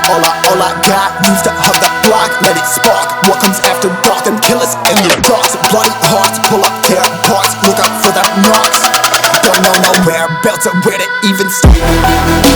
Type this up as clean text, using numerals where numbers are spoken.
all I got. Used to hug the block, let it spark. What comes after dark? Them killers and your dogs. Bloody hearts, pull up, tear apart. Look out for the knocks. Don't know no whereabouts or where to even start.